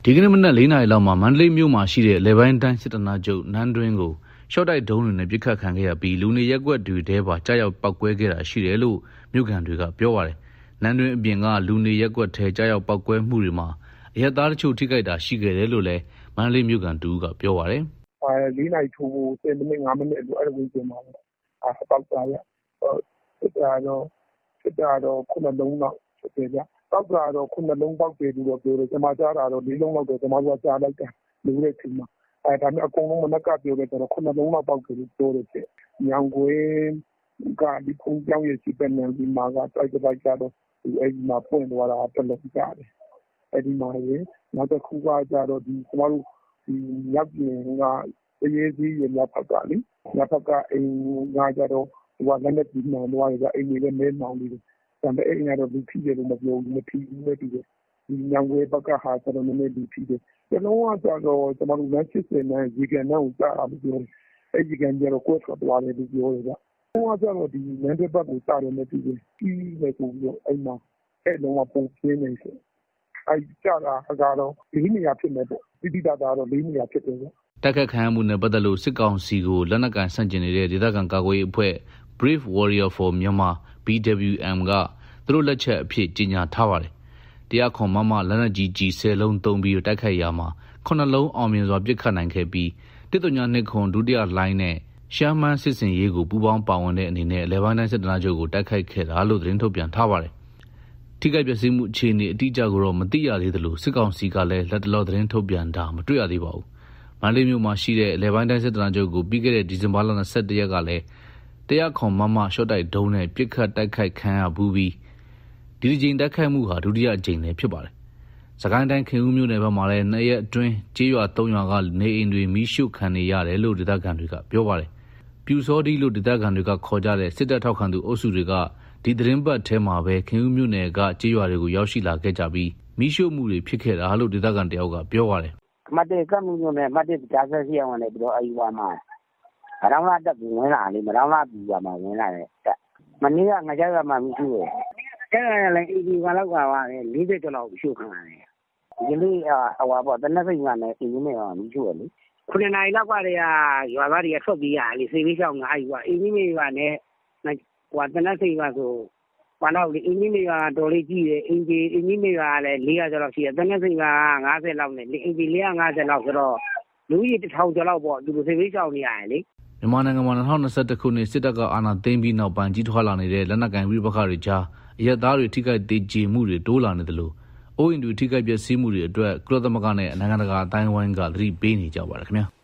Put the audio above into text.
ဒီကနေ့မနက်4 နာရီလောက်မှာမန္တလေးမြို့မှာရှိတဲ့လေပိုင်းတိုင်းစစ်တနာချုပ်နန်းတွင်းကိုရှော့တိုက်ဒုံးတွေနဲ့ပစ်ခတ်ခံခဲ့ရပြီးလူနေရက်ကွက်တွေထဲပါကြားရောက်ပောက်ကွဲခဲ့တာရှိတယ်လို့မြို့ခံတွေကပြောပါတယ်။နန်းတွင်းအပြင်ကလူနေရက်ကွက်ထဲကြားရောက်ပောက်ကွဲမှုတွေမှာအရက်သားတချို့ထိခိုက်တာရှိခဲ့တယ်လို့လည်းမန္တလေးမြို့ခံတူကပြောပါတယ်။4 နာရီထိုး10မိနစ်5မိနစ်အဲ့လိုဝင်ကြမှာပေါ့။ပောက်သွားရ။စစ်တာတော့ခုနှလုံးလောက်ဖြစ်တယ်ဗျ။ပောက်တာတော့ခုနှလုံးပေါက်တယ်လို့ပြောတယ်။ကျွန်မကြားတာတော့4လုံးလောက်တော့ကျွန်မတို့ကြားလိုက်တာလူတဲ့ချိန်မှာဒါပေမဲ့အကုန်လုံးမနက်ကပြောတယ်ဆိုတော့ခုနှလုံးလောက်ပေါက်တယ်လို့ပြောတယ်ဖြစ်။ညောင်ကွင်းကဒီခုံကြောင်းရရှိတဲ့နယ်ဒီမှာကတိုက်ကြတော့အဲ့ဒီမှာပွင့်သွားတာတလုံးကြားတယ်။အဲ့ဒီမှာရေနောက်တစ်ခုကကြတော့ဒီကျွန်တော်တို့ဒီရပ်ပြင်ကရေးစည်းရမြဖက်ကလေမြဖက်ကအိမ်ကကြတော့ဟိုကလည်းလက်ပြီးမှန်သွားရအိမ်ကြီးလည်းမဲမောင်လေးဒါပေမဲ့အဲ့ဒီကတော့လူဖြစ်တယ်လို့မပြောဘူးမဖြစ်ဘူးပဲဒီညောင်ကွဲဘက်ကဟာဆိုတော့နည်းနည်းလူဖြစ်တယ်ကျွန်တော်ကကြတော့ကျွန်တော်တို့လက်ရှိစင်နဲ့ရေကန်နဲ့ကိုကြားတာလို့ပြောတယ်အဲ့ဒီကန်ကြတော့ကိုယ်ထွက်သွားတယ်လို့ပြောတယ်ဗျဟိုကကြတော့ဒီလမ်းတစ်ပတ်ကိုကြားတယ်နဲ့ပြီးတယ်ပြီးတယ်ဆိုပြီးတော့အဲ့မှာအဲ့လုံးဝပုံပြင်းနေတယ်အဲ့ကြားတာကတော့၄နေရာဖြစ်နေပေါ့တိတာတော့၄နေရာဖြစ်တယ်ဗျတက်ခတ်ခံရမှုနဲ့ပတ်သက်လို့စစ်ကောင်စီကိုလက်နက်ကန်ဆန့်ကျင်နေတဲ့ဒေသခံကာကွယ်ရေးအဖွဲ့ Brave Warrior for Myanmar BWM ကသူတို့လက်ချက်အဖြစ်ကြေညာထားပါတယ်။တရားခွန်မလက်နက်ကြီး10လုံးသုံးပြီးတိုက်ခိုက်ရာမှာ9လုံးအောင်မြင်စွာပစ်ခတ်နိုင်ခဲ့ပြီး1.2ခွန်ဒုတိယလိုင်းနဲ့ရှမ်းမန်းစစ်စင်ရေးကိုပူးပေါင်းပါဝင်တဲ့အနေနဲ့အလဲပိုင်းတိုင်းစစ်တနာချုပ်ကိုတိုက်ခိုက်ခဲ့တာလို့သတင်းထုတ်ပြန်ထားပါတယ်။ထိခိုက်ပျက်စီးမှုအခြေအနေအတိအကျကိုတော့မသိရသေးသလိုစစ်ကောင်စီကလည်းလက်တလောသတင်းထုတ်ပြန်တာမတွေ့ရသေးပါဘူး။မန္တလေးမြို့မှာရှိတဲ့အလဲပိုင်းတိုင်းစစ်တနာချုပ်ကိုပြီးခဲ့တဲ့ဒီဇင်ဘာလ21ရက်ကလည်းတရားခွန်ရှော့တိုက်ဒုံးနဲ့ပစ်ခတ်တိုက်ခိုက်ခံရဘူးပြီးဒီကြိမ်တိုက်ခိုက်မှုဟာဒုတိယအကြိမ်လည်းဖြစ်ပါတယ်။စကိုင်းတိုင်းခင်ဦးမြို့နယ်ဘက်မှာလည်း2ရက်အတွင်းကျေးရွာ3ရွာကနေအိမ်တွေမီးရှို့ခံနေရတယ်လို့ဒေသခံတွေကပြောပါတယ်။ပြူစောတိလို့ဒေသခံတွေကခေါ်ကြတဲ့စစ်တပ်ထောက်ခံသူအုပ်စုတွေကဒီသတင်းပတ်ထဲမှာပဲခင်ဦးမြို့နယ်ကကျေးရွာတွေကိုရောက်ရှိလာခဲ့ကြပြီးမီးရှို့မှုတွေဖြစ်ခဲ့တာလို့ဒေသခံတယောက်ကပြောပါတယ်။မတ်တေကမှုမြို့နယ်မတ်တေကြားဆက်ရှိအောင်လည်းပြီးတော့အယူဝါမှာမရောင်းလာတက်ဝင်လာလေမရောင်းလာပြီးပါမှဝင်လာတယ်တက်မနေ့ကငကြရမှာမရှိဘူးအဲ့ဒါလည်းအေဒီကလောက်ကပါလေ40ကျော်လောက်ရှို့ခံရတယ်ဒီနေ့ဟိုပါပေါ့တနက်စိတ်ကလည်းအေဒီနဲ့မရှိဘူးလေ9နာရီလောက်ကတည်းကရွာသားတွေကထွက်ပြေးရလေစေးလေးချောင်းကအဲ့ဒီကအင်းကြီးမေကနဲ့ဟိုတနက်စိတ်ကဆိုဘာလို့လေအင်းကြီးမေကတော်လေးကြီးတယ်အင်းကြီးမေကလည်း400ကျော်လောက်ရှိတယ်တနက်စိတ်က50လောက်နဲ့အင်းကြီး450လောက်ဆိုတော့လူကြီး1000ကျော်လောက်ပေါ့သူတို့စေးလေးချောင်းနေရတယ်လေမြန်မာနိုင်ငံမှာ2021ခုနှစ်စစ်တပ်ကအာဏာသိမ်းပြီးနောက်ပိုင်းကြီးထွားလာနေတဲ့လက်နက်ကိုင်ပြပခါတွေကြားအရက်သားတွေထိခိုက်ဒေကျေမှုတွေတိုးလာနေသလိုအိုးအိမ်တွေထိခိုက်ပျက်စီးမှုတွေအတွက်ကုလသမဂ္ဂနဲ့နိုင်ငံတကာအတိုင်းအဝိုင်းကသတိပေးနေကြပါတယ်ခင်ဗျာ